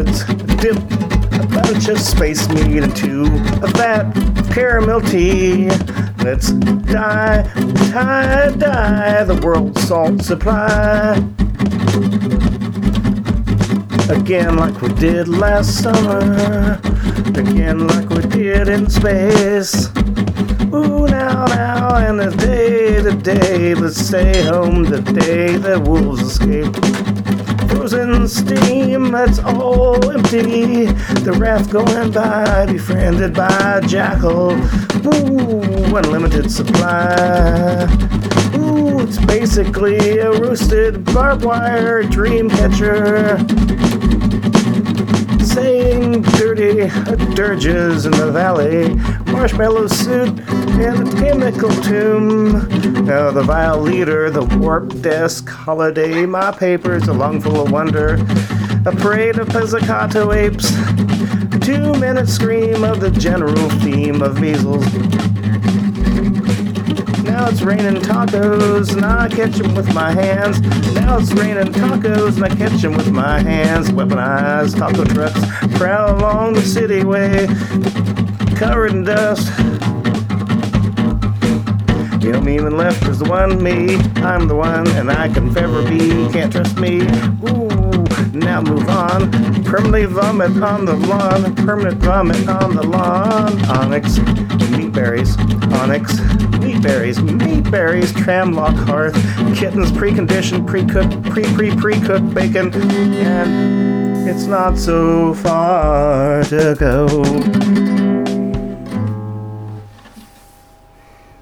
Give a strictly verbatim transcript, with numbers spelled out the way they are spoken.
let's dip a bunch of space meat into a vat of caramel tea. Let's dye, tie, dye the world's salt supply. Again like we did last summer. Again like we did in space. Ooh, now, now, and the day, the day, let's stay home the day the wolves escape. Frozen steam, that's all empty. The raft going by, befriended by a jackal. Ooh, unlimited supply. Ooh, it's basically a roasted barbed wire dream catcher. Saying dirty dirges in the valley, marshmallow soup and the chemical tomb. Now the vile leader, the warp desk holiday, my papers, a lung full of wonder, a parade of pizzicato apes, a two-minute scream of the general theme of measles. Now it's raining tacos, and I catch 'em with my hands. Now it's raining tacos, and I catch 'em with my hands. Weaponized taco trucks prowl along the city way, covered in dust. The only even left is the one me. I'm the one, and I can forever be. Can't trust me. Ooh, now move on. Permanently vomit on the lawn. Permanent vomit on the lawn. Onyx, meat berries. Onyx, meat berries. Meat berries, tram lock hearth. Kittens, preconditioned, pre-cooked, pre-pre-pre-cooked bacon. And it's not so far to go.